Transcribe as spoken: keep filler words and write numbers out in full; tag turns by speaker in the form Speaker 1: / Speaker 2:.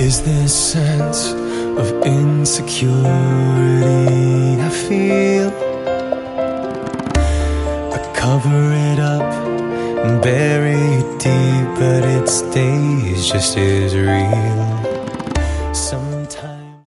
Speaker 1: Is this sense of insecurity I feel? I cover it up and bury it deep, but it stays just as real.